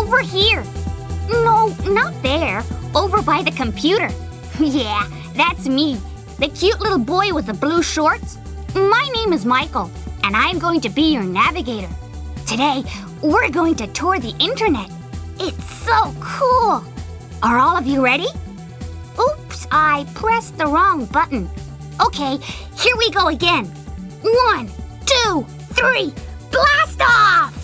over here. No, not there. Over by the computer. Yeah, that's me. The cute little boy with the blue shorts. My name is Michael, and I'm going to be your navigator. Today, we're going to tour the internet. It's so cool. Are all of you ready? Oops, I pressed the wrong button. Okay, here we go again. 1, 2, 3, blast off!